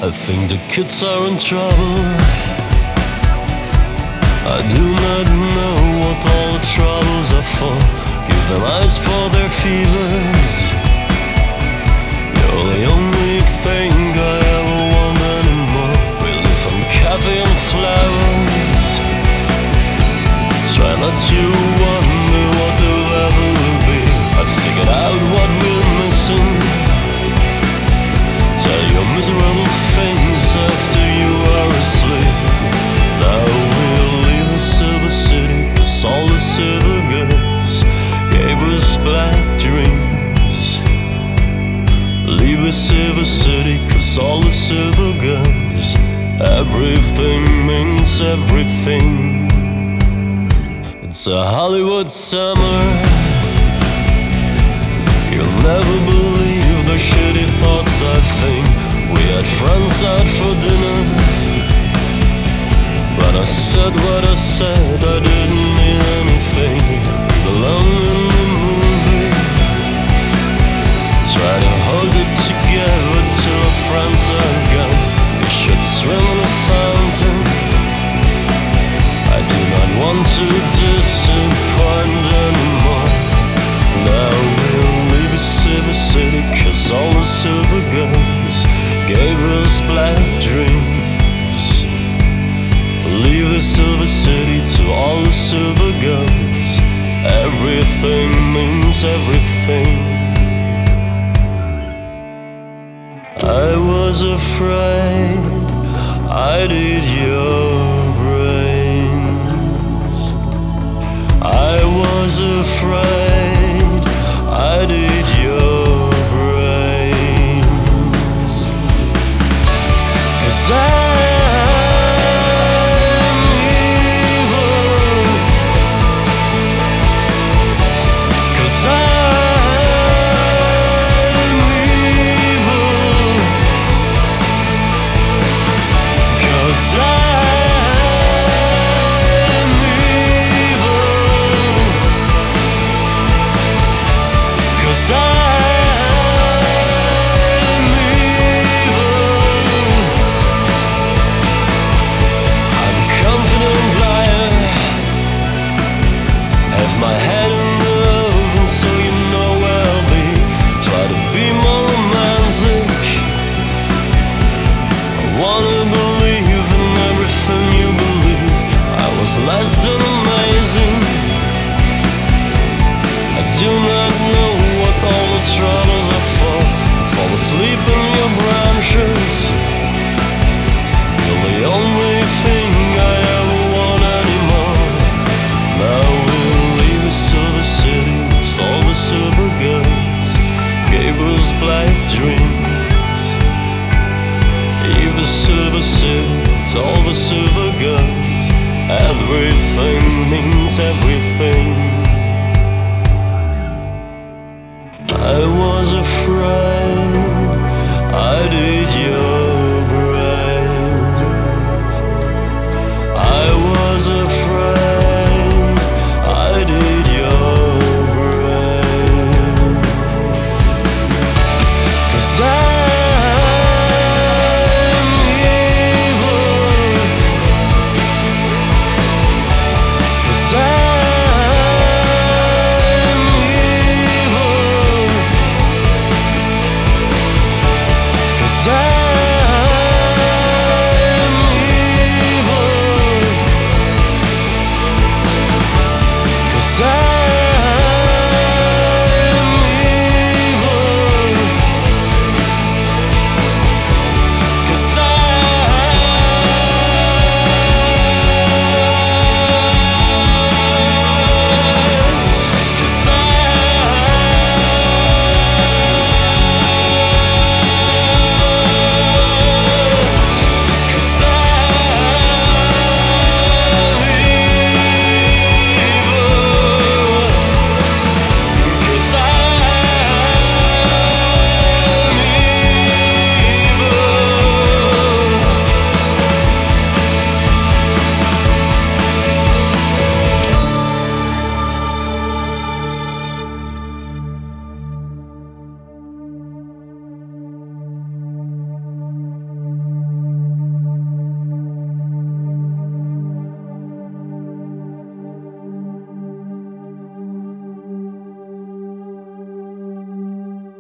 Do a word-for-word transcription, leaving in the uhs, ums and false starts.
I think the kids are in trouble. I do not know what all the troubles are for. Give them eyes for their fevers. You're the only thing I ever want anymore. We live on coffee and flowers. Try not to wonder what the level will be. I figured out what we're missing. Tell your miserable things after you are asleep. Now we'll leave the silver city, 'cause all the silver girls gave us black dreams. Leave the silver city, 'cause all the silver girls, everything means everything. It's a Hollywood summer. You'll never believe the shitty thoughts I think. We had friends out for dinner, but I said what I said, I didn't mean anything. We belong in the movie. Try to hold it together till our friends are gone. We should swim in a fountain. I do not want to disappoint anymore. Now we'll leave the silver city, 'cause all the silver girls gave us black dreams. Leave the silver city to all the silver girls. Everything means everything. I was afraid I'd eat your brains. I was afraid I'd eat your brains. 'Cause I'm evil. 'Cause I'm evil. 'Cause I'm evil. 'Cause I'm evil. I'm a confident liar. Have my head in the oven, so you know where I'll be. Try to be more romantic. I wanna believe in everything you believe. I was less than amazing. I do not know what all the troubles are for. Fall asleep in your branches. You're the only thing I ever want anymore. Now we'll leave the silver city, 'cause all the silver girls gave us black dreams. Leave the silver city, 'cause all the silver girls, everything means everything.